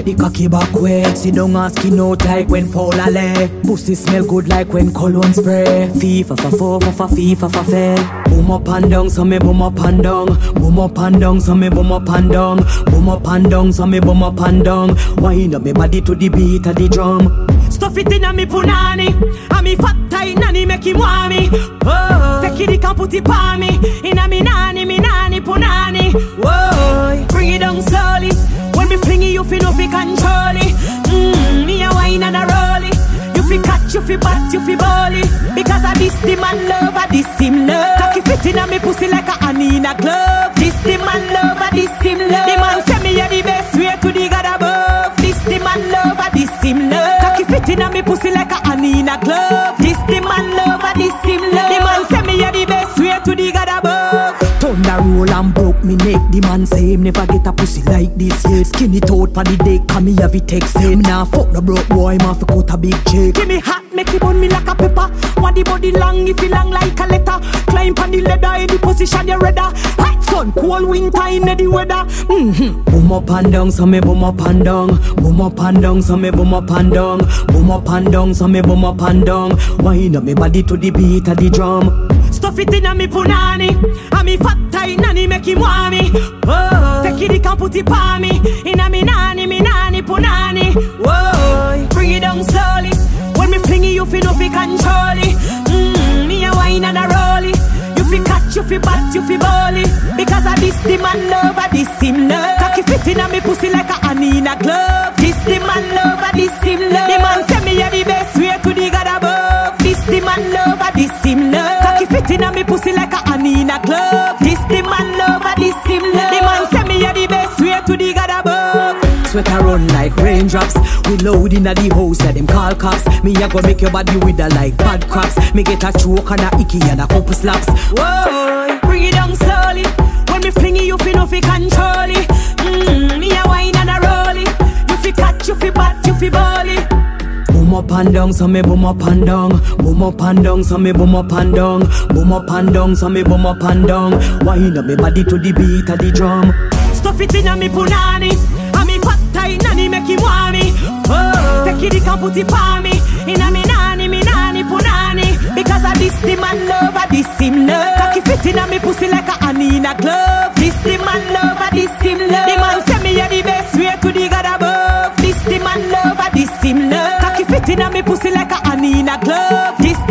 Get the cocky back wet. Sit down and skin out like when fall a leg. Pussy smell good like when cologne spray. Fee fa fa fo fa fa fee fa fa fe. Boom up and down, so me boom up and down. Boom up and down, so me boom up and down. Boom up and down, so me boom up and down. Wind up me body to the beat of the drum. Stuff it in a me punani. And me fat tight nanny make him want me. Oh, take it and put it on me. In a me nanny punani. Whoa, bring it down slowly. When me fling it, you feel no fi control it. Me a wine and a roll it. You fi catch, you fi bat, you fi ball it. Because I this the man love, I this him love. Cocky fit in a me pussy like a honey in a glove. This the man love, I this him love. The man say me a the best way to the God above. This the man love, I this him love. Cocky fit in a me pussy like a honey in a glove. This the man love, I this him love. The man say me a the best way to the God above. Thunder roll and broke me neck. The man say him never get a pussy like this yet. Skin it out for the dick, come me have it text him. Nah fuck the broke boy, man fi cut a big check. Give me hot, make it burn me like a pepper. Want the body long, if it long like a letter. Climb on the ladder, any position you ready. Hot sun, cold winter in the weather. Boom up and down, so me boom up and down. Boom up and down, so me boom up and down. Boom up and down, so me boom up and down. Wind up me body to the beat of the drum. Stuff it in a me punani. And me fat tight nanny make him want me. Oh, take it and put it on me. In a me nanny punani. Whoa, bring it down slowly. When me fling it, you feel no fi control it. Me a wine and a roll it. You fi catch, you fi bat, you fi ball it. Because I this the man love, I this him love. Cocky fit in a me pussy like a honey in a glove. This the man love, I this him love. The man say me a the best way to the God above. This the man love, I this him love. Cocky fit in a me pussy like a honey in a glove. This the man love, I this him love. The man say me a the best way to the God above. Sweater run like raindrops. We load in a the house, let them call cops. Me a go make your body wither like bad crops. Me get a choke and a icky and a couple slaps. Whoa, bring it down slowly. When me fling it, you feel no fi control it. Me a wine and a roll it. You fi catch, you fi bat, you fi ball it. Boom up and down, so me boom up and down. Boom up and down, so me boom up and down. Boom up and down, so me boom up and down. Wind up me body to the beat of the drum. Stuff it in a me punani. And me fat tight nanny make him want me. Oh, take it and put it on me. In a me nanny punani. Because I this the man love, I this him love. Cocky fit in a me pussy like a honey in a glove. This the man love, I this him love. The man say me a the best way to the God above. This the man love, I this him love. Cocky fit in a me pussy like a honey in a glove. This